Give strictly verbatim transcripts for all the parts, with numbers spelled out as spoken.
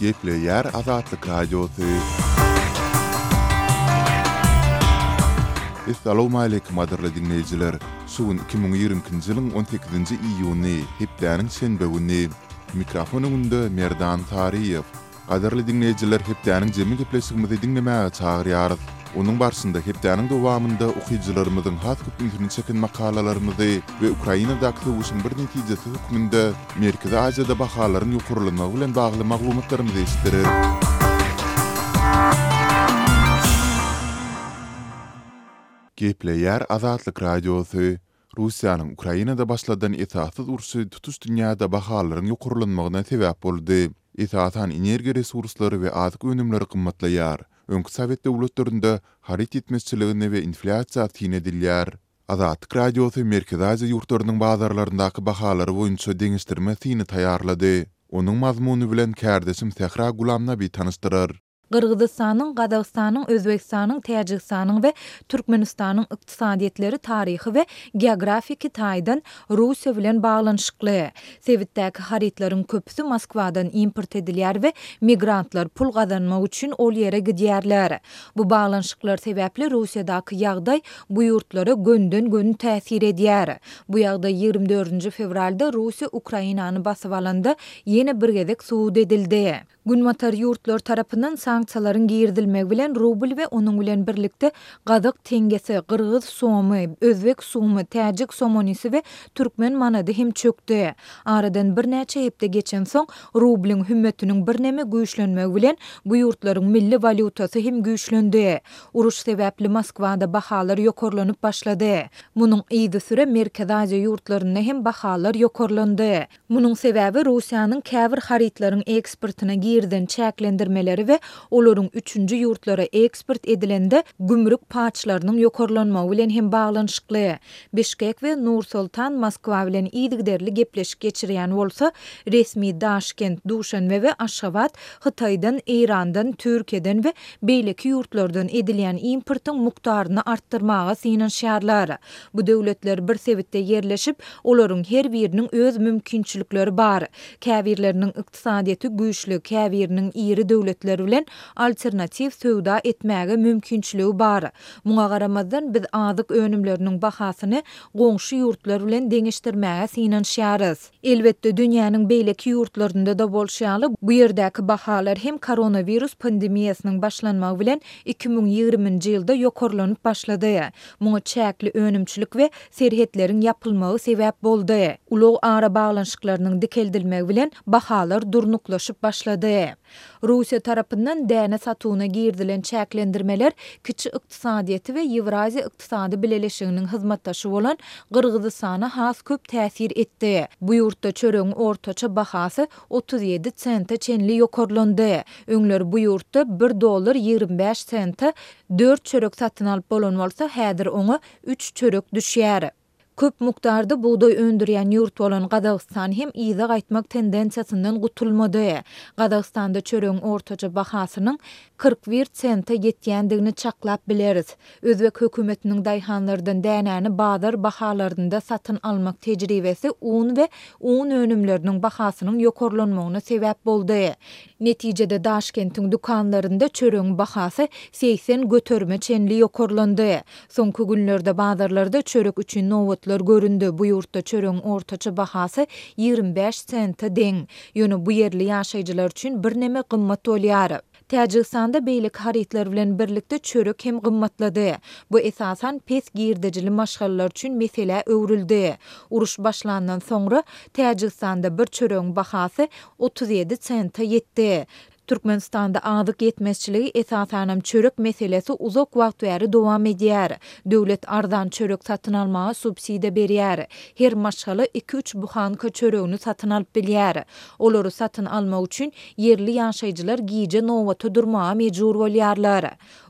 Gepleýär Azatlyk Radiosu. Assalamu alaykum adyrly dinleýijiler. Sugun iki bin ýigrimkinji ýylyň on sekizinji iýuny, hepdäniň şenbe güni. Mikrofonunda Merdan Tariýew. Adyrly dinleýijiler, hepdäniň jemi gepleşigimizi dinlemäge çagyrýar. Onun barşynda hepdäniň dowamynda okuýjylarymyzyň has köp internet çeken makalalarymyzy we Ukrainadaky sowuşyň bir netijesi hukmynda Merkezi Aziýada bahalaryň ýokurlygyny bilen bagly maglumatlarymyzy eşitdirer. Gepleýär Azatlyk Radiosu. Russiýanyň Ukrainada başladan esasyz urşy tutuş dünýäde bahalaryň ýokurlygyna sebäp boldy. Esasy energiýa resurslary we azyk önümleri gymmatlaýar. Öňkü Sowet döwletlerinde harit etmezçiligine we inflasiýa täyin edilýär. Azatlyk Radiosu Merkezi Aziýa ýurtlarynyň bazarlaryndaky bahalary boýunça deňişdirme täyini taýýarlady. Onuň mazmuny bilen kärdeşim Sehra Gulamnaby tanışdyrar. Qırgızstanyň, Gazagstanyň, Özbekistanyň, Täjikstanyň we Türkmenistanyň ykdysadyetleri taryhy we geografiki taýdan Russiýa bilen baglanyşykly. Sewitdäki haritlaryň köpüsi Moskwadan import edilýär we migrantlar pul gazanmak üçin ol ýere gidýärler. Bu baglanyşyklar sebäpli Russiýadaky ýagdaý bu ýurtlara gönden gön täsir edýär. Bu ýagdaý ýygrimi dördünji fevralda Russiýa Ukrainany basyp alanda ýene bir gezek suwud edildi. Günmatar ýurtlar tarapyndan sanksiýalaryň girdilmegi bilen rubl we onuň bilen birlikde Gazak tengesi, Qırgız somy, Özbek somy, Täjik somonysy we Türkmen manady hem çökdi. Aradan bir näçe hepde geçen soň rublyň hümmetiniň bir näme güýçlenmegi bilen bu ýurtlaryň milli valyutasy hem güýçlendi. Uruş sebäpli Moskwada bahalar ýokurlanyp başlady. Munyň ýygy süre Merkezi Aziýa ýurtlaryna hem bahalar ýokurlandy. Munyň sebäbi Russiýanyň käbir haritlaryň eksportyna girden çäklendirmeleri we olaryň üçünji ýurtlara eksport edilende gümrük paçlarynyň ýokurlanmagy bilen hem baglanyşykly. Bişkek we Nur-Sultan Moskwa bilen ýygyderli gepleşik geçirýän bolsa, resmi Daşkent, Duşanbe we Aşgabat Hytaýdan, Eýrandan, Türkiýeden we beýleki ýurtlardan edilýän importyň mukdaryny artdyrmaga synanýarlar. Bu döwletler bir sewitde ýerleşip, olaryň her biriniň öz mümkinçilikleri bar. Käbirleriniň ykdysadyety güýçli, käbiriniň iri döwletleri bilen alternativ söwda etmäge mümkinçiligi bar. Muňa garamazdan biz azyk önümleriniň bahasyny goňşy ýurtlar bilen deňişdirmäge synanýarys. Elbetde dünýäniň beýleki ýurtlarynda da bolşýaly bu ýerdäki bahalar hem koronavirus pandemiýasynyň başlanmagy bilen iki bin ýigriminji ýylda ýokurlanyp başlady. Muňa çäkli önümçilik we serhetleriň ýapylmagy sebäp boldy. Ulug ara baglanyşyklarynyň dikeldilmegi bilen bahalar durnuklaşyp başlady. Russiýa tarapyndan däne satuwyna girdilen çäklendirmeler kiçi ykdysadyety we Ýewraziýa ykdysady bileleşiginiň hyzmatdaşy bolan Qırgızstana has köp täsir etdi. Bu ýurtda çöregiň ortaça bahasy otuz ýedi sente çenli ýokurlandy. Öňler bu ýurtda bir dollar ýygrimi beş sente dört çörek satyn alyp bolan bolsa, häzir oňa üç çörek düşýär. Köp mukdarda buğday öndürýän ýurt bolan Gazagstan hem ýyza gaýtmak tendensiýasyndan gutulmady. Gazagstanda çöregiň ortaça bahasynyň kırk bir sente ýetýändigini çaklap bileriz. Özbek hökümetiniň daýhanlardan dänäni bazar bahalarynda satyn almak tejribesi un we un önümleriniň bahasynyň ýokurlanmagyna sebäp boldy. Netijede Daşkentiň dukanlarynda çöregiň bahasy seksen göterme çenli ýokurlandy. Soňky günlerde bazarlarda çörek üçin nowatlar göründü. Bu ýurtda çöregiň ortaça bahasy ýygrimi beş sente deň. Ýöne bu ýerli ýaşaýjylar üçin bir näme gymmat bolýar. Täjikstanda beýlik haritler bilen birlikde çörek hem gymmatlady. Bu esasan pes girdejili maşgallar üçin mesele öwrüldi. Uruş başlandan soňra Täjikstanda bir çöregiň bahasy otuz ýedi sente ýetdi. Türkmenistanda azyk yetmezçiligi esasanam çörek meselesi uzak wagt bäri dowam edýär. Döwlet arzan çörek satyn almaga subsidiýa berýär. Her maşgaly iki üç buhanka çöregini satyn alyp bilýär. Olary satyn almak üçin yerli ýaşaýjylar giýje nowata durmaga mejbur bolýarlar.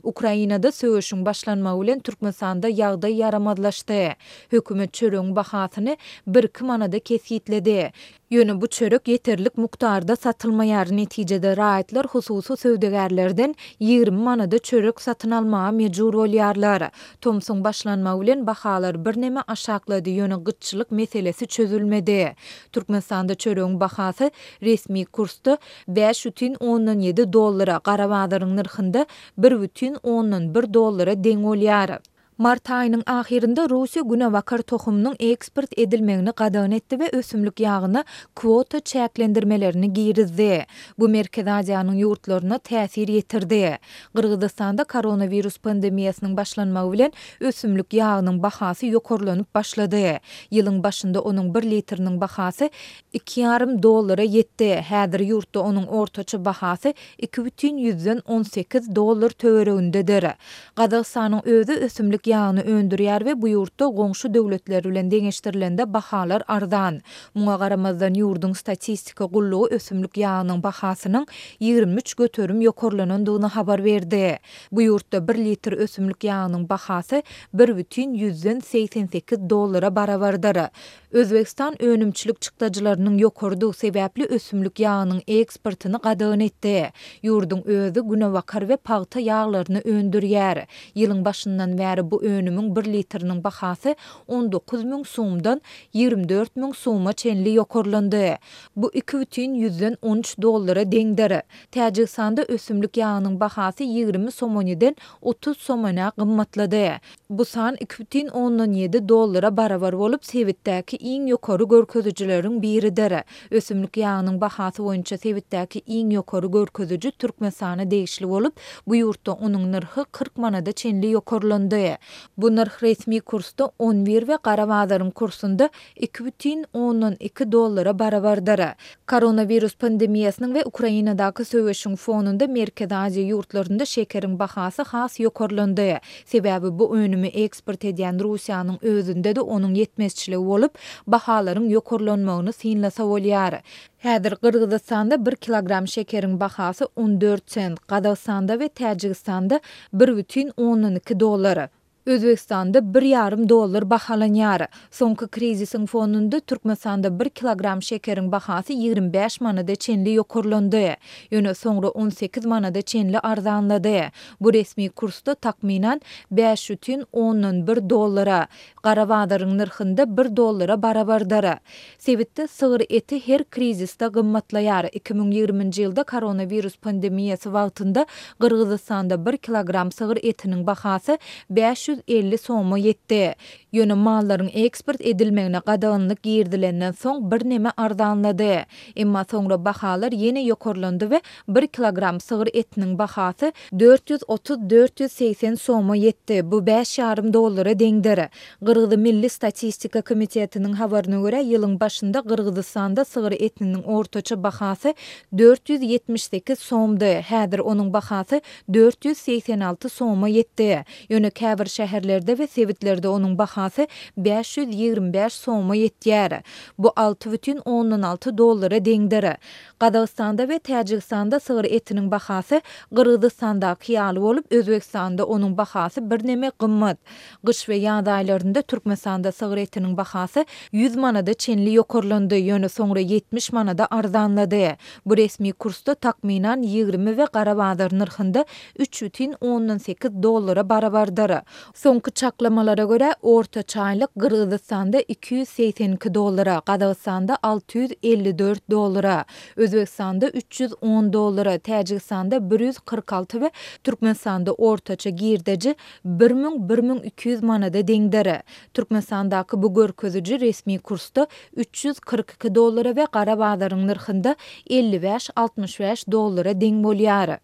Ukrainada söwüşüň başlanmagy bilen Türkmenistanda ýagdaý ýaramazlaşdy. Hökümet çöregiň bahasyny bir iki manada kesýitledi. Ýöne bu çörek yeterlik mukdarda satylmaýar, netijede raýatlar hususy söwdegärlerden ýygrimi manada çörek satyn almaga mejbur bolýarlar. Tomsoň başlanmagy bilen bahalar bir näme aşaklady, ýöne gytçylyk meselesi çözülmedi. Türkmenistanda çöregiň bahasy resmi kursda beş бүтін ondan ýedi dollara, garabadaryň narhynda bir бүтін ondan bir dollara deň bolýar. Mart aýynyň ahirinde Russiýa günewakar tohumynyň eksport edilmegini gadan etdi we ösümlik ýagyna kwota çäklendirmelerini girizdi. Bu Merkez Aziýanyň ýurtlaryna täsir ýetirdi. Kırgızstanda koronavirus pandemiýasynyň başlanmagy bilen ösümlik ýagynyň bahasy ýokarlanyp başlady. Ýylyň başynda onuň bir litriniň bahasy iki ýarym dollara ýetdi. Häzir ýurtda onuň ortaça bahasy iki бүтін on sekiz dollar töweregindedir. Kazakstanyň özü ösümlik ýagyny öndürýär we bu ýurtda goňşy döwletler bilen deňeşdirilende bahalar arzan. Muňa garamazdan ýurdun statistika gullugy ösümlik ýagynyň bahasynyň ýygrimi üç göterim ýokarlanandygyny habar berdi. Bu ýurtda bir litr ösümlik ýagynyň bahasy bir бүтін seksen sekiz dollara barabardyr. Özbekistan önümçilik çykdajylarynyň ýokardy sebäpli ösümlik ýagynyň eksportyny gadan etdi. Ýurdun özü günewakar we pagta ýaglaryny öndürýär. Ýylyň başyndan bäri bu önümüň bir litriniň bahasy on dokuz miň soumdan ýygrimi dört miň souma çenli ýokarlandy. Bu iki бүтін on üç dollara deňdir. Täjikistanda ösümlik ýagynyň bahasy ýygrimi somonydan otuz somona gymmatlady. Bu san iki бүтін ondan ýedi dollara barabar bolup Sewitdäki iň ýokary görkezijileriň biridir. Ösümlik ýagynyň bahasy boýunça Sewitdäki iň ýokary görkeziji Türkmenistana degişli bolup, bu ýurtda onuň narhy kırk manada çenli ýokarlandy. Bu narh resmi kursda on bir we garabadaryň kursunda iki бүтін ondan iki dollara barabardyr. Koronavirus pandemiýasynyň we Ukrainadaky söwüşüň fonunda Merkez Aziýa ýurtlarynda şekeriň bahasy has ýokarlandy. Sebäbi bu önümi eksport edýän Russiýanyň özünde de onuň ýetmezçiligi bolup, bahalaryň ýokarlanmagyny synlasa bolýar. Häzir Kırgızstanda bir kilogram şekeriň bahasy on dört sent, Kazakstanda we Täjikistanda bir бүтін ondan iki dollar. Özbekistanda bir ýarym dollar bahalanýar. Soňky krizisiň fonunda Türkmenistanda bir kilogram şekeriň bahasy ýygrimi beş manada çenli ýokarlandy. Ýöne soňra on sekiz manada çenli arzanlady. Bu resmi kursda takminan beş бүтін ondan bir dollara, garabadaryň narhynda bir dollara barabardyr. Sewitde sygyr eti her krizisde gymmatlaýar. iki miň ýygrimiňji ýylda koronavirus pandemiýasy wagtynda Kırgızstanda bir kilogram sygyr etiniň bahasy beş yüz elli so'ma ýetdi. Ýöne mallaryň eksport edilmegine gadanlyk girdilenden soň bir näme arzanlady. Emma soňra bahalar ýene ýokarlandy we bir kilogram sygyr etiniň bahasy dört yüz otuz dört yüz seksen so'ma ýetdi. Bu beş ýarym dollara deňdir. Kırgız Milli Statistika Komitetiniň habaryna görä ýylyň başynda Kırgızstanda sygyr etiniň ortaça bahasy dört yüz yetmiş sekiz so'mdy. Häzir onuň bahasy dört yüz seksen alty so'ma ýetdi. Ýöne käbir şäherlerde we sewitlerde onuň bahasy beş yüz ýygrimi beş so'ma ýetýär. Bu altı бүтін ondan altı dollara deňdir. Kazakstanda we Täjikistanda sygyr etiniň bahasy Kırgızstandaky ýaly bolup, Özbekistanda onuň bahasy bir näme gymmat. Gyş we ýaz aýlarynda Türkmenistanda sygyr etiniň bahasy yüz manada çenli ýokarlandy, ýöne soňra yetmiş manada arzanlady. Bu resmi kursda takminan ýygrimi we garabadar narhynda üç бүтін ondan sekiz dollara barabardyr. Soňky çaklamalara görä orta çaýlyk Kırgızstanda iki yüz seksen iki dollara, Kazakstanda altı yüz elli dört dollara, Özbekistanda üç yüz on dollara, Täjikistanda bir yüz kırk altı we Türkmenistanda ortaça girdeji bir miň bir miň iki yüz manada deňdir. Türkmenistandaky bu görkeziji resmi kursda üç yüz kırk iki dollara we garabadaryň narhynda elli beş altmış beş dollara deň bolýar.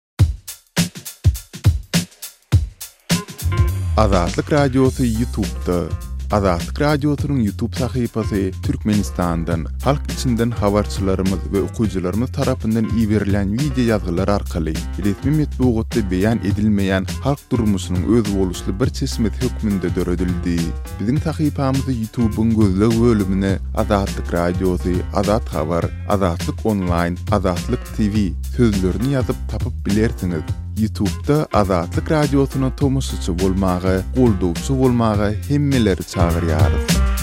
Azatlyk Radiosu YouTube'da. Azatlyk Radiosunyň YouTube sahypasy Türkmenistandan, halk içinden habarçylarymyz we okuwçylarymyz tarapyndan iýerilen video ýazgylar arkaly resmi metbuatda beýan edilmeýän halk durmuşynyň öz boluşly bir çeşmet hökmünde döredildi. Biziň sahypamyzy YouTube'un gözleg bölümine Azatlyk Radiosu, Azat Habar, Azatlyk Online, Azatlyk T V sözlerini ýazyp tapyp bilersiňiz. YouTube'da Azatlyk Radiosyna tomusçy bolmagy, goldowçy bolmagy hemmeleri çagyrýar.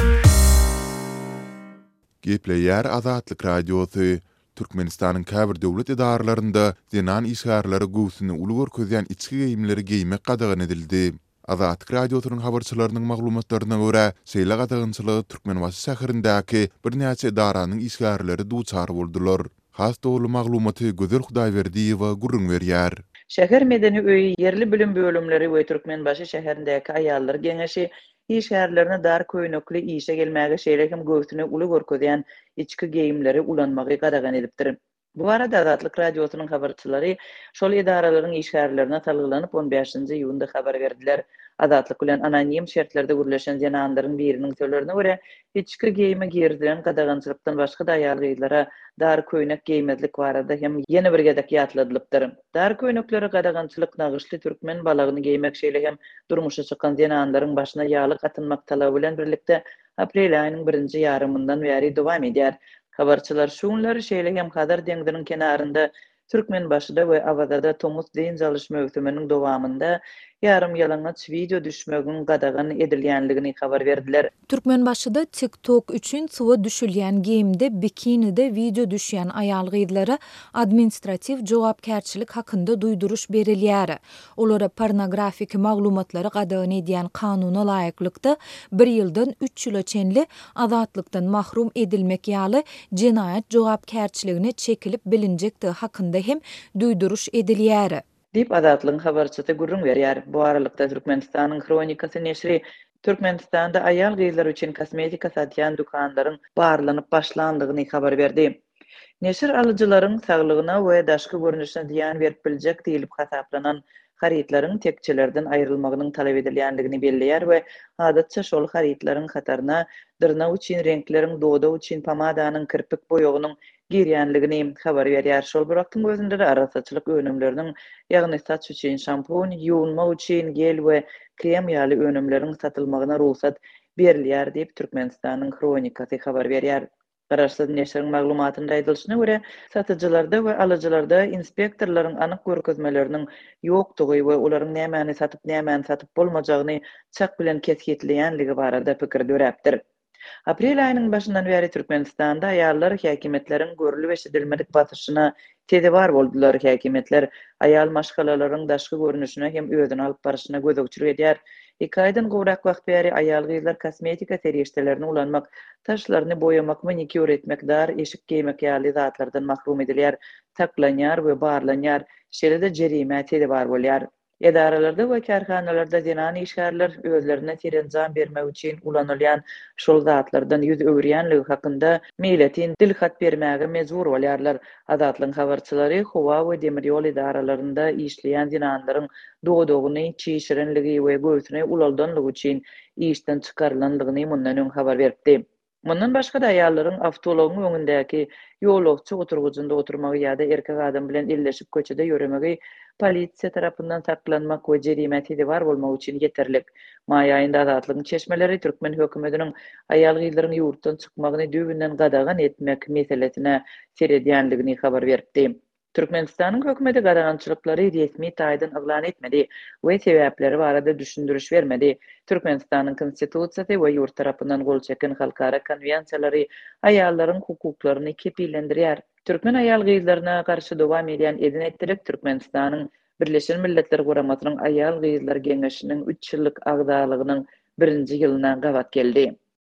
Gepleýär Azatlyk Radiosy. Türkmenistanyň käbir döwlet idaralarynda dinan işgärleri göwsüni uly görkezýän içki geyimleri geymek gadagan edildi. Azatlyk Radiosynyň habarçylarynyň maglumatlaryna görä, şeýle gadagynçylygy Türkmenbaşy şäherindäki bir näçe idaranyň işgärleri duçar boldular. Has dogly maglumaty Gözel Hudaýberdiýewa gurrun berýär. Şäher medeni öýi yerli bilim bölümleri we Türkmenbaşy şäherindäki aýallar geňeşi işgärlerini dar köýnekli işe gelmäge şeýlekim göwsüni uly görkezýän içki geyimleri ulanmagy gadagan edipdir. Bu arada Azatlyk Radiosynyň habarçylary şol idaralaryň işgärlerine talgylanyp on beşinji iýunda habar berdiler. Azatlyk bilen anonim şertlerde gürleşen jananlaryň biriniň sözlerine görä, içki geyimi girdiren gadagançylykdan başga da aýal gyzlara dar köýnek geýmezlik barada hem ýene bir gedek ýatladylypdyr. Dar köýnekleri gadagançylyk nagyşly türkmen balagyny geýmek şeýle hem durmuşa çykan jananlaryň başyna ýaly gatynmak talaby bilen birlikde aprel aýynyň birinji ýarymyndan bäri dowam edýär. Habarçylar şunlary şeýle hem Hadar deňdiniň kenarynda Türkmenbaşyda we Awazada Tomuz deň jalyş möhkeminiň dowamında yarım yalаңaç video düşmegin gadagan edilýänligini habar berdiler. Türkmenbaşyda TikTok üçin suwa düşülýän geyimde bikinide video düşýän aýal gyzlara administrativ jogapkärçilik hakynda duýduruş berilýär. Olara pornografik maglumatlary gadagan edýän kanuny laýyklykda bir ýyldan üç ýyla çenli azatlykdan mahrum edilmek ýaly jinayet jogapkärçiligine çekilip bilinjekdi hakynda hem duýduruş edilýär. Dip Azatlyň habarçysy gurrun berýär. Bu aralykda Türkmenistanyň Kronikasy neşri Türkmenistanda aýal gyzlar üçin kosmetika satýan dukanlaryň barlanyp başlandygyny habar berdi. Neşir alyjylaryň saglygyna we daşky görnüşine ziýan berip biljek diýilip hasaplanan haritlaryň tekçelerden aýrylmagynyň talap edilýänligini belleýär we adatça şol haritlaryň hataryna dyrnak üçin renkleriň, doda üçin pamadanyň, kirpik boýagynyň girýänligini habar berýär. Şol bir wagtyň özünde de arasaçylyk önümleriniň, ýagny saç üçin şampun, ýuwunma üçin gel we krem ýaly önümleriň satylmagyna ruhsat berilýär diýip Türkmenistanyň Kronikasy habar berýär. Garaşsyz neşriň maglumatynda aýdylyşyna görä, satyjylarda we alyjylarda inspektorlaryň anyk görkezmeleriniň ýokdugy we olaryň nämäni satyp nämäni satyp bolmajagyny çak bilen kesgitleýänligi barada pikir döräpdir. Aprel aýynyň başyndan bäri Türkmenistanda aýallar häkimetleriň görülip eşidilmedik basyşyna tedewar boldular. Häkimetler aýal maşgalalaryň daşky görnüşine hem özüni alyp barşyna gözegçilik edýär. iki aýdan gowrak wagt bäri aýal gyzlar kosmetika serýeşdelerini ulanmak, taşlaryny boýamak, manikür etmek, dar eşik geymek ýaly zatlardan mahrum edilýär, taklanýar we barlanýar, şeýle-de jerime tedewar bolýar. Edaralarda we karhanalarda dinan işgärler özlerine terenjan bermek üçin ulanylýan şol zatlardan ýüz öwrýänligi hakynda milletin dilhat bermäge mejbur bolýarlar. Azatlyň habarçylary howa we demir ýol idaralarynda işleýän dinanlaryň dogodogyny, çiğşirinligi we göwsüne ulaldanlygy üçin işden çykarylandygyny mundan öň habar berdi. Mundan başga da aýallaryň awtologyň öňündäki ýolagçy oturgujynda oturmagy ýa-da erkek adam bilen elleşip köçede ýöremegi polisiýa tarapyndan saklanmak we jerime tedewar bolmak üçin ýeterlik. Maý aýynda Azatlygyň çeşmeleri Türkmen hökümetiniň aýal gyzlaryň ýurtdan çykmagyny düýbünden gadagan etmek meselesine seredýänligini habar berdi. Türkmenistanyň hökümeti gadagançylyklary resmi taýdan aglan etmedi we sebäpleri barada düşündürüş bermedi. Türkmenistanyň konstitusiýasy we ýurt tarapyndan gol çeken halkara konwensiýalary aýallaryň hukuklaryny kepillendirýär. Türkmen aýal gyzlaryna garşy dowam edýän edinetlik Türkmenistanyň Birleşen Milletler Guramasynyň aýal gyzlar geňeşiniň üç ýyllyk agdalygynyň birinji ýylyna gawat geldi.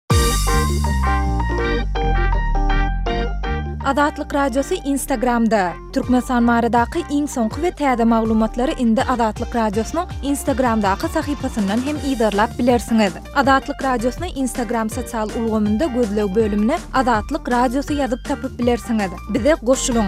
Azatlyk Radiosu Instagramda. Türkmenistan maradaky iň soňky we täze maglumatlary indi Azatlyk Radiosynyň Instagramdaky sahypasyndan hem ýydarlap bilersiňiz. Azatlyk Radiosynyň Instagram sosial ulgamynda gözleg bölümine Azatlyk Radiosu ýazyp tapyp bilersiňiz. Bize goşulyň.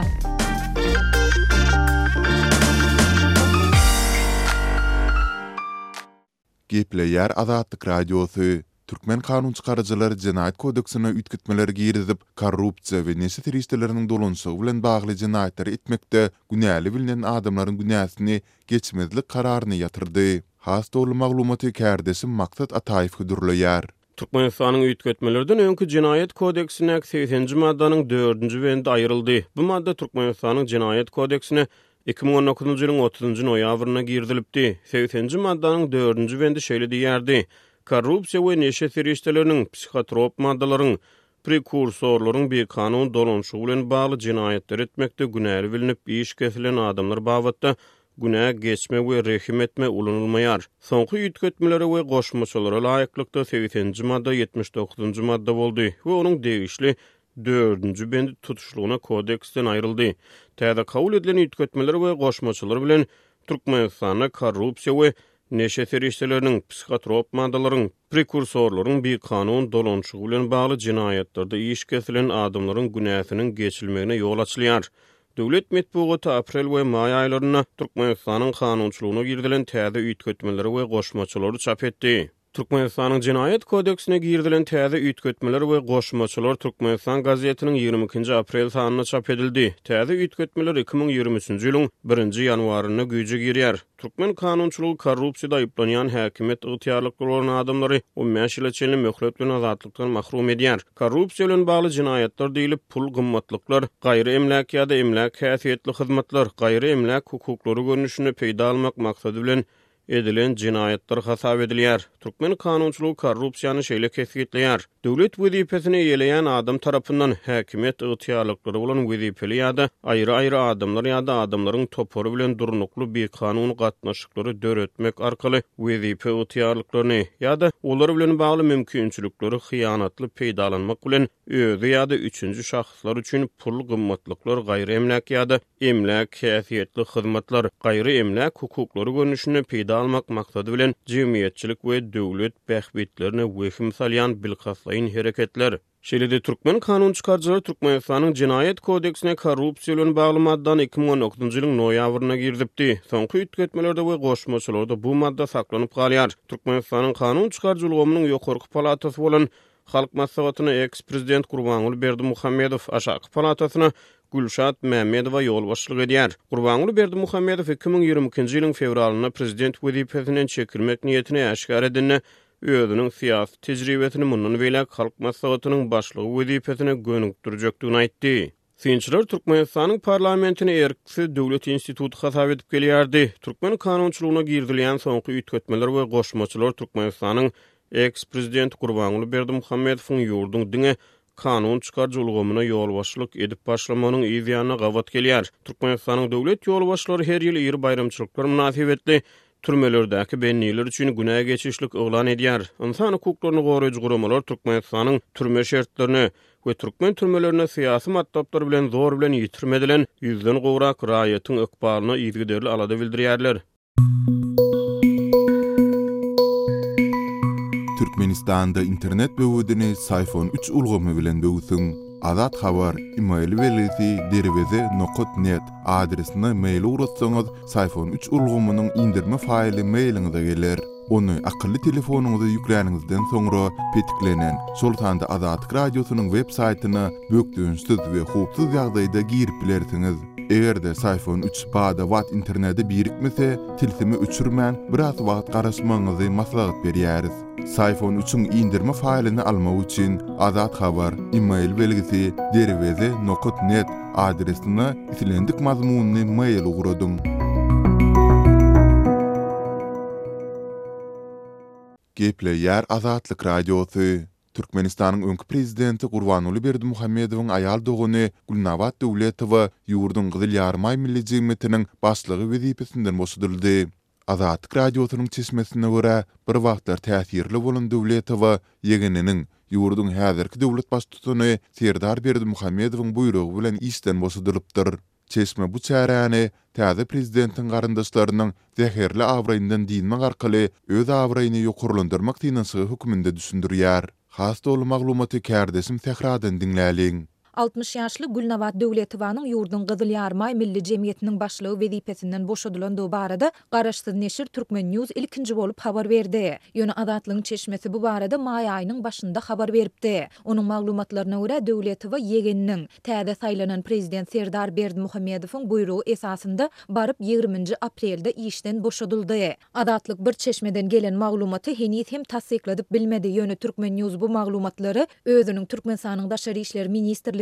Gepleýär Azatlyk Radiosu. Türkmen kanun çykarjylary Jinayet kodeksine üýtgetmeler girizip, korrupsiýa we neşe teristleriniň dolanşygy bilen bagly jinayetleri etmekde günäli bilinen adamlaryň günäsini geçmezlik kararyny ýatyrdy. Has dogly maglumaty kärdesim Maksat Ataýew güdürleýär. Türkmenistanyň üýtgetmelerden öňkü Jinayet kodeksine seksenji maddanyň dördünji bende aýryldy. Bu madda Türkmenistanyň Jinayet kodeksine iki min on dokuzunjy ýylyň otuzunjy noýabryna girdilipdi. seksenji maddanyň dördünji bendi şeýle diýerdi: korrupsiýa we neşe serişdeleriniň psikotrop maddalaryň prekursorlaryň bir kanun dolanşygy bilen bagly jinayetler etmekde günäli bilinip iş kesilen adamlar babatda günä geçme we rehim etme ulanylmaýar. Soňky ýetgetmelere we goşmaçylara laýyklykda seksenji madda ýetmiş dokuzunjy madda boldy we onuň degişli dördünji bendi tutuşlugyna kodeksden aýryldy. Täze kabul edilen ýetgetmeler we goşmaçylar bilen Türkmenistanda korrupsiýa we neşe serişdeleriniň psikotrop maddalaryň prekursorlaryň bir kanun dolanşygy bilen bagly jinaýetlerde iş kesilen adamlaryň günäsiniň geçilmegine ýol açylýar. Döwlet medeniýeti aprel we may aýlaryna Türkmenistanyň kanunçylygyna girdilen täze ýetgetmeleri we goşmaçylary çap etdi. Türkmenistanyň Jinayet kodeksine girdilen täze ýetgetmeler we goşmaçylar Türkmenistan gazetiniň ýygrimi ikinji aprel sanyna çap edildi. Täze ýetgetmeler iki min ýygrimi üçinji ýylyň birinji ýanwaryna güýje girýär. Türkmen kanunçylygy korrupsiýada aýplanýan häkimet ygtyýarlyklary bolan adamlary on beş ýyla çenli möhlet bilen azatlykdan mahrum edýär. Korrupsiýa bilen bagly jinayetler diýilip pul gymmatlyklar, gaýry emlak ýa-da emlak häsiýetli hyzmatlar, gaýry emlak hukuklary görnüşine peýda almak maksady bilen edilen jinayetler hasap edilýär. Türkmen kanunçylygy korrupsiýany şeýle kesgitleýär. Döwlet wezipesini ýeleýän adam tarapyndan häkimet ygtyýarlyklary bolan wezipeli ýa-da aýry-aýry adamlar ýa-da adamlaryň topary bilen durnukly bir kanun gatnaşyklary döretmek arkaly wezipe ygtyýarlyklaryny ýa-da olar bilen bagly mümkinçilikleri hyýanatly peýdalanmak bilen özi ýa-da üçünji şahslar üçin pul gymmatlyklar, gaýry emlak ýa-da emlak häsiýetli hyzmatlar, gaýry emlak hukuklary görnüşine peýda almak maksady bilen jemgyýetçilik we döwlet bähbitlerini wehim salýan bilhassaýyn hereketler. Şeýle-de Türkmen kanun çykarjylary Türkmenistanyň Jinayet kodeksine korrupsiýa bilen bagly maddan iki min on dokuzunjy ýylyň noýabryna girdipdi. Soňky ýetgetmelerde we goşmaçylarda bu madda saklanyp galýar. Türkmenistanyň kanun çykarjylygymyň ýokarky palatasy bolan Halk Maslahatyna eks-prezident Gurbanuly Berdimuhammedow, aşaky palatasyna Gülşat Mämmedowa ýol başçylyk edýär. Gurbanuly Berdimuhammedow iki min ýygrimi ikinji ýylyň fevralyna prezident wezipesinden çekilmek niýetini aşkar edinne özüniň syýasy tejribesini mundan welek Halk Maslahatynyň başlygy wezipesine gönükdirjekdigini aýtdy. Sinçiler Türkmenistanyň parlamentine erkisi döwlet institutu hasap edip gelýärdi. Türkmen kanunçylygyna girdilýän soňky ýetgetmeler we goşmaçylar Türkmenistanyň eks-prezident Gurbanuly Berdimuhammedowyň ýurdun diňe kanun çykarjylygymyna ýol başçylyk edip başlamanyň ýzyanyna gawat gelýär. Türkmenistanyň döwlet ýol başçylary her ýyl ýyry bayramçylyklar münasibetli türmelerdäki benniler üçin günä geçişlik oglan edýär. Insan hukuklaryny goraýjy guramalar Türkmenistanyň türme şertlerini we türkmen türmelerine syýasy matlaplar bilen zor bilen ýitirmedilen ýüzden gowrak raýatyň ykbalyny ýygyderli alada bildirýärler. Türkmenistanda internet böwüdini Sayfon üç ulgamy bilen böwüsüň. Azat habar email welisi derweze nokta net adresine mail uratsaňyz Sayfon üç ulgamynyň indirme faýly mailiňize geler. Onu akıllı telefonuňyza ýükläniňizden soňra petiklenen Sultanda Azat radiosynyň web saýtyna bökdüňsiz we hupsuz ýagdaýda girip bilersiňiz. Egerde Sayfon üç bada wat interneti birikmese, tilsimi üçürmän biraz wagt garaşmaňyzy maslahat berýäris. Sayfon üçüň indirme faýlyny almak üçin Azat habar email belgisi derweze nokta net adresine itilendik mazmunyny mail uguradyň. Gepleýär Azatlyk radiosy. Türkmenistanyň öňkü prezidenti Gurbanuly Berdimuhammedowyň aýal doguny Gulnawat Döwletowa ýurdun Gyzyl Ýarmay milli jemgyýetiniň başlygy wezipesinden boşadyldy. Azatlyk radiosynyň çeşmesine görä bir wagtlar täsirli bolan Döwletowa ýegeniniň ýurdun häzirki döwlet başçysyny Serdar Berdimuhammedowyň buýrugy bilen işden boşadylypdyr. Çeşme bu çäräni täze prezidentiň garyndaşlarynyň zäherli awraýyndan diýmek arkaly öz awraýyny ýokurlandyrmak diýnäsi hüküminde düşündirýär. Has dolu maglumaty kärdesim Sehradan dinläliň. altmış ýaşly Gulnawat Döwletowanyň ýurdun Gyzyl Ýarmay milli jemgyýetiniň başlygy wezipesinden boşadylan do barada Garaşsyz neşir Türkmen News ilkinji bolup habar berdi. Ýöne Azatlygyň çeşmesi bu barada may aýynyň başynda habar beripdi. Onuň maglumatlaryna görä Döwletowa ýegeniniň täze saýlanan prezident Serdar Berdimuhammedowyň buýrugy esasynda baryp ýygrimiňji aprelde işden boşadyldy. Azatlyk bir çeşmeden gelen maglumaty henüz hem tasdikladyp bilmedi. Ýöne Türkmen News bu maglumatlary özüniň Türkmenistanyň daşary işler ministrligi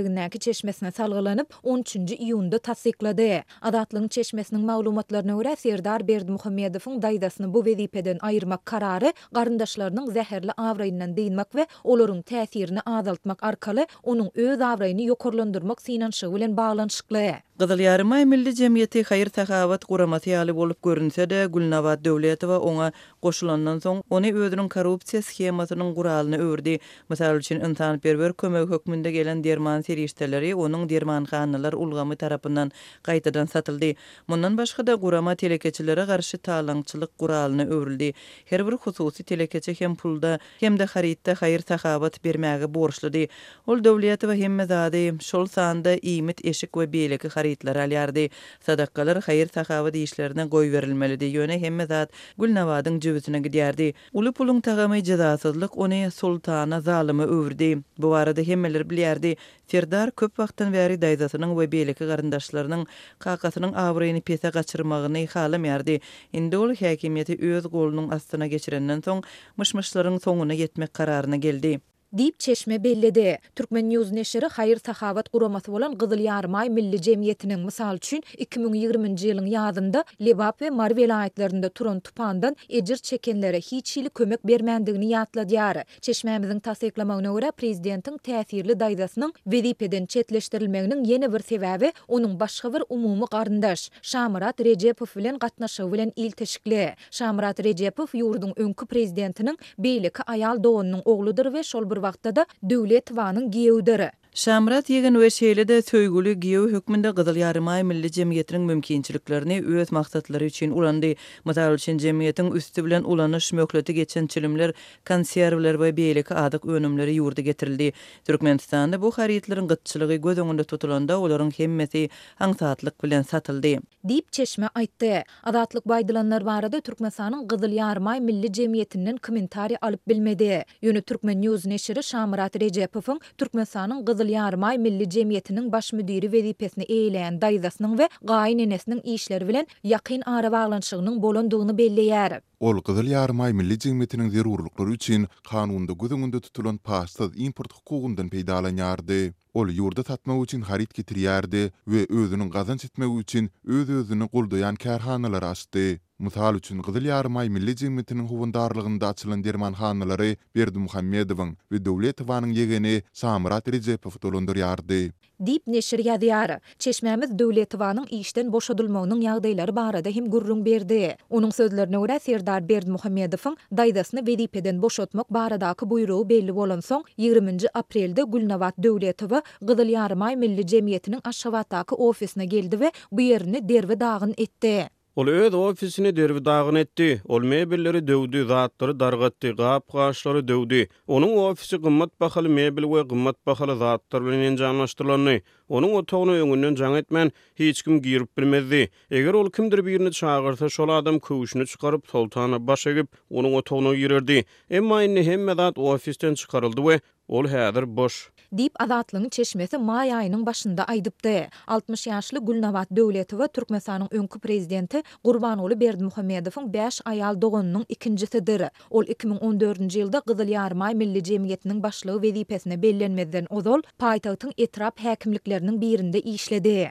agentligindäki çeşmesine salgylanyp on üçünji iýunda tasdiklady. Adatlygyň çeşmesiniň maglumatlaryna görä Serdar Berdimuhammedowyň daýdasyny bu wezipeden aýyrmak karary garyndaşlarynyň zäherli awraýyndan diýmek we olaryň täsirini azaltmak arkaly onuň öz awraýyny ýokarlandyrmak synanşygy bilen baglanyşykly. Gyzyl Ýarymay Milli Jemgyýeti Haýyr Sahawat guramasy ýaly bolup görünse-de Gulnawat Döwletowa oňa goşulandan soň ony özüniň korrupsiýa schemasynyň guralyny öwrdi. Mysal üçin ynsanperwer kömek hökmünde gelen derman serişdeleri onuň dermanhanalar ulgamy tarapyndan gaýtadan satyldy. Mundan başga da gurama telekeçilere garşy talaňçylyk guralyny öwrüldi. Her bir hususy telekeçe hem pulda hem de haritda Haýyr Sahawat bermäge borçludy. Ol Döwletowa hemme zady şol sanda iýmit eşik we beýleki haritlar alýardy. Sadakalar Haýyr Sahawat işlerine goý berilmelidi. Ýöne hemme zat Gulnawadyň jübüsine gidýärdi. Uly puluň tagamy jazasyzlyk ony sultana zalymy öwrdi. Bu barada hemmeler bilýärdi. Serdar köp wagtdan bäri daýdasynyň we beýleki garyndaşlarynyň kakasynyň awraýyny pese gaçyrmagyny halamýardy. Indi ol häkimiýeti öz golunyň astyna geçirenden soň myşmyşlaryň soňuna ýetmek kararyna geldi. Diýip çeşme belledi. Türkmen News neşri Haýyr Sahawat guramasy bolan Gyzyl Ýarymay Milli Jemgyýetiniň mysal üçin iki miň ýigriminji ýylyň ýazynda Lebap we Mar vilayetlerinde turan tupandan ejir çekenlere hiç ýyly kömek bermendigini ýatladýar. Çeşmämiziň tasdiklamagyna görä prezidentiň täsirli daýdasynyň wezipeden çetleşdirilmeginiň ýene bir sebäbi onuň başga bir umumy garyndaş Şamrat Rejepow bilen gatnaşygy bilen ilteşikli. Şamrat Rejepow ýurduň öňkü prezidentiniň beýleki aýal doganynyň ogludyr we şol bir wagtda da döwlet wanyň giýewdiri. Şamrat ýegen we şeýlede söýgüli giýew hökmünde Gyzyl Ýarymay Milli Jemgyýetiniň mümkinçiliklerini öz maksatlary üçin ulandy. Mysal üçin jemgyýetiň üstü bilen ulanyş möhleti geçen çilimler, konserwler we beýleki adyk önümleri ýurda getirildi. Türkmenistanda bu haritlaryň gytçylygy göz öňünde tutulanda olaryň hemmesi haňsatlyk bilen satyldy. Diýip çeşme aýtdy. Adatlyk baýdylanlar barada Türkmenistanyň Gyzyl Ýarymay Milli Jemgyýetinden kommentari alyp bilmedi. Ýöne Türkmen News neşri Şamrat Rejepowyň Türkmenistanyň Gyzyl Ýarymay Milli Jemgyýetiniň baş müdiri wezipesini eýleýän daýdasynyň we gaýnenesiniň işleri bilen ýakyn ara baglanyşygynyň bolandygyny belleýär. Ol Gyzyl Ýarymay Milli Jemgyýetiniň zerurlukları üçin kanunda göz öňünde tutulan paçsız import hukugundan peýdalanýardy. Ol ýurda satmak üçin harit getirýärdi we özüniň gazanç etmek üçin öz-özüni goldaýan kärhanalar açdy. Mysal üçin Gyzyl Ýarymay Milli Jemgyýetiniň howandarlygynda açylan dermanhanalary Berdimuhammedowyň we Döwletowanyň ýegeni Şamrat Rejepow dolandyrýardy. Diýip neşir ýazýar. Çeşmämiz Döwletowanyň işden boşadylmagynyň ýagdaýlary barada hem gurrun berdi. Onuň sözlerine görä Serdar Berdimuhammedowyň daýdasyny wezipeden boşatmak baradaky buýrugy belli bolan soň ýigriminji aprelde Gulnawat Döwletowa Gyzyl Ýarymay Milli Jemgyýetiniň aşgabatdaky ofisine geldi we bu ýerini derwe dagyn etdi. Ol öz ofisini derbi dağın etdi. Ol mebelleri dövdü, zatları dargatdy, gap-gaşlary dövdü. Onuň ofisi gymmat bahaly mebel we gymmat bahaly zatlar bilen enjamlaşdyrylany. Onuň otagyny öňünden jaň etmän hiç kim girip bilmezdi. Eger ol kimdir birini çağırsa şol adam köwüşini çykaryp sultana baş egip onuň otagyna girerdi. Emma indi hemme zat ofisten çykaryldy we ol häzir boş. Diýip Azatlygyň çeşmesi may aýynyň başynda aýdypdy. altmış ýaşly Gulnawat Döwletowa Türkmenistanyň öňkü prezidenti Gurbanoğlu Berdimuhammedowyň beş aýal doganynyň ikincisidir. Ol iki miň on dördünji ýylda Gyzyl Ýarymay Milli Jemgyýetiniň başlygy wezipesine bellenmeden ozal paýtagtyň etrap häkimlikleriniň birinde işledi.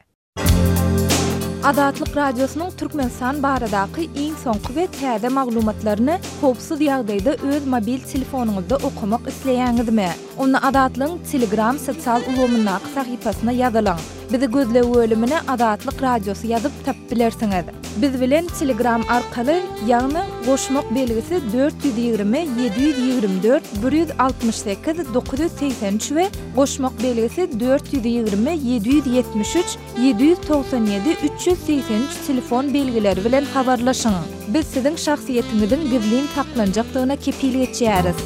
Adatlyk radiosynyň Türkmenistan baradaky iň soňky we täze maglumatlaryny howpsuz ýagdaýda öz mobil telefonuňyzda okumak isleýäňizmi? Onu Adatlygyň Telegram sosial ulgamyna sahypasyna ýazylaň. Bizi gözlegi bölümine Adatlyk radiosu ýazyp tap bilersiňiz. Biz bilen Telegram arkaly ýagny goşmak belgisi dört yüz ýygrimi yedi yüz ýygrimi dört bir yüz altmış sekiz dokuz yüz seksen üç we goşmak belgisi dört yüz ýygrimi yedi yüz ýetmiş üç yedi yüz togsan ýedi üç yüz seksen üç telefon belgileri bilen habarlaşyň. Biz siziň şahsiýetiniňiziň gizlin taklanjakdygyna kepillik etýäris.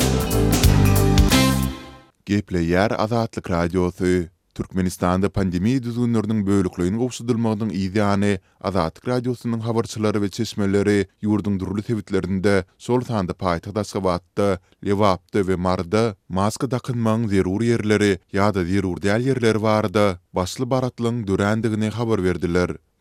Gepleýär Azatlyk radiosu. Türkmenistanda pandemiýa düzgünleriniň bölüklerini gowşadylmagynyň ýa-ni Azatlyk radiosynyň habarçylary we çeşmeleri ýurduň durly sebitlerinde şol sanda paýtagda Aşgabatda, Lewapda we Marda maska takynmagyň zerur ýerleri ýa-da zerur däl ýerleri barda başly baratlyň dörendigini habar berdiler.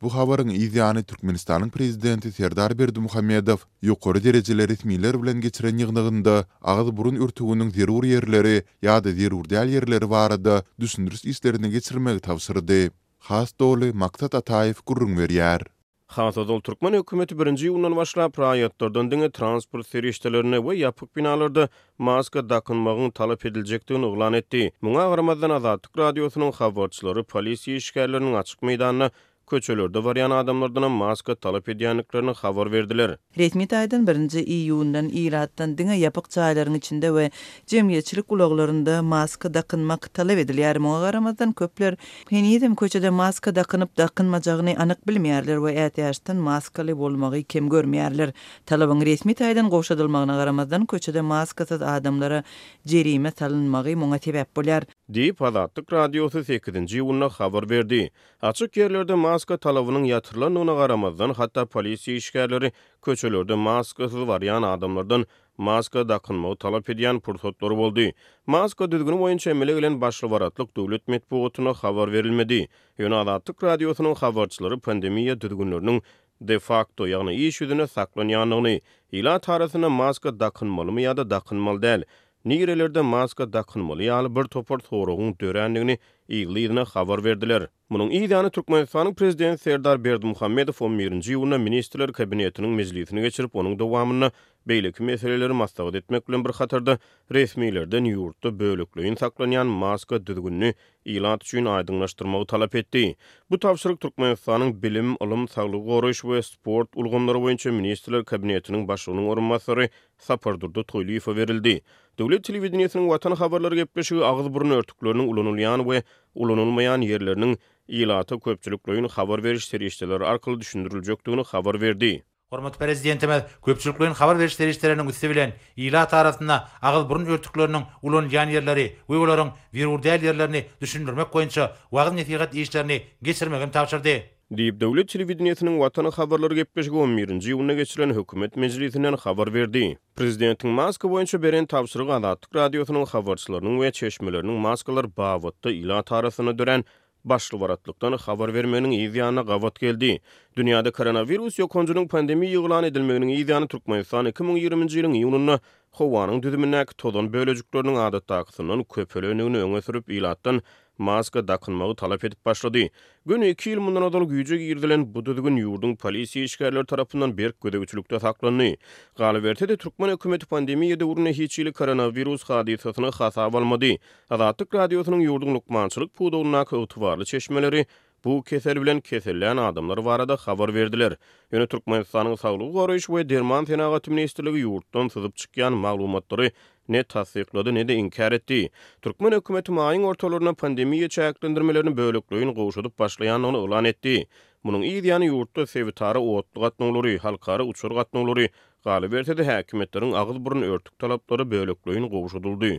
Bu habaryň ýa-ni Türkmenistanyň prezidenti Serdar Berdimuhammedow ýokary derejeli resmiler bilen geçiren ýygnygynda agyz burun örtüginiň zerur ýerleri ýa-da zerur däl ýerleri barada düşündürüş işlerini geçirmegi tawsyrdy. Has doly Maksat Ataýew gurrun berýär. Hasadol Türkmen hökümeti birinji ýyldan başlap raýatlardan diňe transport serişdelerine we ýapyk binalarda maska dakynmagyň talap ediljekdigini oglan etdi. Muňa garamazdan Azatlyk radiosynyň habarçylary polisiýa işgärleriniň açyk meýdanyna köçelerde barýan adamlardan maska talap edýänliklerini habar berdiler. Resmi taýdan birinji iýundan iratdan diňe ýapyk çaýlaryň içinde we jemgyýetçilik ulaglarynda maska dakynmak talap edilýär. Muňa garamazdan köpler henizem köçede maska dakynıp dakynmajagyny anyk bilmeýärler we ätýaşdan maskaly bolmagy kem görmeýärler. Talabyň resmi taýdan goşadylmagyna garamazdan köçede maskasyz adamlara jerime salynmagy muňa sebäp bolýar. Diýip Azatlyk radiosy sekizinji ýylda habar berdi. Açyk ýerlerde maska talabynyň ýatyrylanyna garamazdan hatda polisiýa işgärleri köçelerde maskasyz barýan adamlardan maska dakynmagy talap edýän pursatlary boldy. Maska düzgün boýunça emele gelen başlywaratlyk döwlet medeniýetine habar berilmedi. Ýöne Azatlyk radiosynyň habarçylary pandemiýa düzgünleriniň de facto ýagny iş ýüzüne saklanýanlygyny, ila tarasyna maska dakynmalymy ýa-da dakynmaly däl, nirelerde maska dakynmaly ýaly bir topar soragyň döränligini ýygylyna habar berdiler. Munyň ýa-ni Türkmenistanyň prezidenti Serdar Berdimuhammedow on birinji ýylda ministrler kabinetiniň mejlisini geçirip onuň dowamyny beýleki meseleleri maslahat etmek bilen bir hatarda resmilerden ýurtda bölükliğin saklanýan maska düzgünni ilat üçin aýdyňlaşdyrmagy talap etdi. Bu tawşyryk Türkmenistanyň bilim, ilim, saglyk goraýş we sport ulgamlary boýunça ministrler kabinetiniň başlygynyň orunmasary Sapardurda Toýlyýew berildi. Döwlet telewizionynyň watan habarlary gepleşigi agyz burun örtükleriniň ulanylýan we ulanylmaýan ýerleriniň ilata köpçülikliğin habar veriş serişdeleri arkaly düşündüriljekdigini habar berdi. Hormat prezidentimiz köpçülikliğin habar veriş serişdeleriniň üstü bilen ilat arasyna agyz burun örtükleriniň ulanylýan ýerleri we olaryň zerur däl ýerlerini düşündirmek boýunça wagt nesihat işlerini geçirmegini tapşyrdy. Diýip döwlet telewizionynyň watany habarlary gepleşigi on birinji ýylda geçirilen hökümet mejlisinden habar berdi. Prezidentiň maska boýunça beren tapşyrygy Azatlyk radiosynyň habarçylarynyň we çeşmeleriniň maskalar bawatda ilat arasyna dören başlywaratlyklykdan habar bermeginiň ýa-ni gawat geldi. Dünýäde koronavirus ýokunjunyň pandemiýa ýyglan edilmeginiň ýa-ni Türkmenistan iki bin ýirminji ýylyň ýunyna howanyň düzümindäki tozan bölejikleriniň adatdagysyndan köpelenigini öňe sürüp ilatdan maska dakynmagy talap edip başlady. Gün iki ýyl mundan adal güýje girdilen bu düzgün ýurdun polisiýa işgärleri tarapyndan berk gödegçilikde saklandy. Galy bertede Türkmen hökümeti pandemiýa döwrüne hiç ýyly koronavirus hadisasyny hasaba almady. Azatlyk radiosynyň ýurdun lukmançylyk pudulyna ýetwarly çeşmeleri bu kesel bilen kesellän adamlar barada habar berdiler. Ýöne Türkmenistanyň saglyk goraýş we derman senagat ministrligi ýurtdan syzyp çykýan maglumatlary ne tasdiqlady ne de inkar etdi. Türkmen hökümeti maýyň ortalaryna pandemiýa çäklendirmelerini bölükliğin gowşadyp başlaýanyny elan etdi. Munyň ýa-ni ýurtda sevitary otly gatnaglary, halkara uçur gatnaglary galy bertede häkimetleriň agyz burun örtük talaplary bölükliğin gowşadyldy.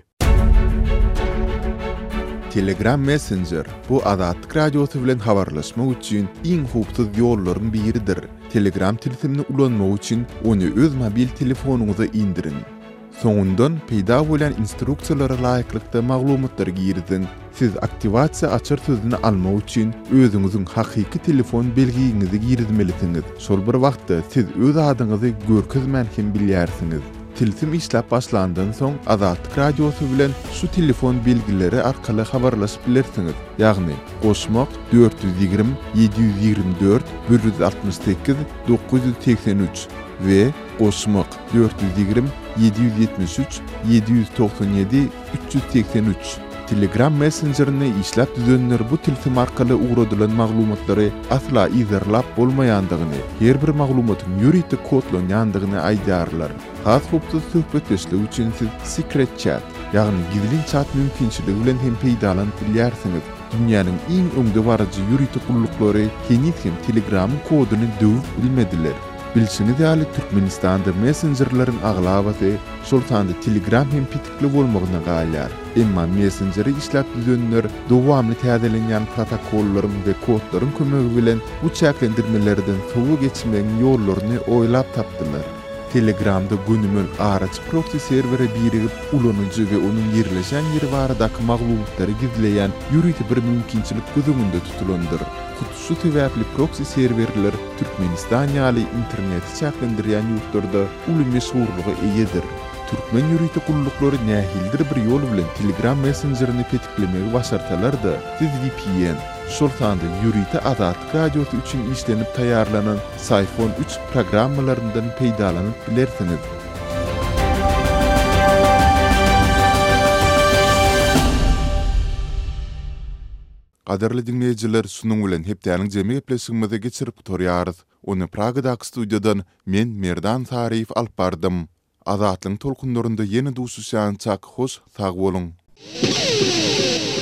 Telegram Messenger bu Azatlyk radiosy bilen habarlaşmak üçin iň hupsyz ýollaryň biridir. Telegram tilsimini ulanmak üçin onu öz mobil telefonuňyza indirin. Soňundan peýda bolan instruksiýalara laýyklykda maglumatlary girdin. Siz aktivasiýa açar sözüni almak üçin özüňiziň hakyky telefon belgiňizi girdmelisiniz. Şol bir wagtda siz öz adyňyzy görkezmän hem bilýärsiňiz. Tilsim işläp başlandan soň Azatlyk radiosy bilen şu telefon belgileri arkaly habarlaşyp bilersiňiz. Ýagny goşmak dört yüz ýigirmi yedi yüz ýigirmi dört bir yüz altmış sekiz dokuz yüz seksen üç we goşmak dört yüz ýigirmi yedi yüz ýetmiş üç yedi yüz doksan ýedi üç yüz seksen üç. Telegram Messenger'ini işläp düzenler bu tilsim arkaly ugradylan maglumatlary asla izarlap bolmaýandygyny, her bir maglumatyň ýuridik kodlanýandygyny aýdarlar. Has hupsyz söhbetleşlik üçin siz secret chat, ýagny gizli chat mümkinçiligi bilen hem peýdalanyp bilýärsiňiz. Dünýäniň iň öňde barajy ýuridik gullyklary henüz hem Telegramyň koduny döwüp bilmediler. Bilşini däli Türkmenistanda messengerlerin aglabasy şol sanda Telegram hem pitikli bolmagyna galýar. Emma messengeri işläp düzenler dowamly täzelenýän protokollaryň we kodlaryň kömegi bilen bu çäklendirmelerden sowu geçmegiň ýollaryny oýlap tapdylar. Telegramda günümül araç proxy servere birigip ulanyjy we onuň ýerleşen ýeri baradaky maglumatlary gizleýän ýürüýti bir mümkinçilik gözüňünde tutulandyr. Kutusu täwäpli proxy serverler Türkmenistan ýaly interneti çäklendirýän ýurtlarda uly meşhurlygy eýedir. Türkmen ýürüýti gullukları nähildir bir ýol bilen Telegram Messengerini petiklemegi başartalar-da, siz V P N, şoltanda ýürüýti Azatlyk radiosu üçin işlenip taýýarlanan Sayfon üç programmalaryndan peýdalanyp bilersiňiz. Gaderli dinleýijiler, şunuň bilen hepdäniň jemy gepleşigimize geçirip torýarys. Ony Pragadaky studiýadan men Merdan Taryýew alyp bardym. Azatlyň tolkunlarynda ýene duşuşan çak hoş sag bolun.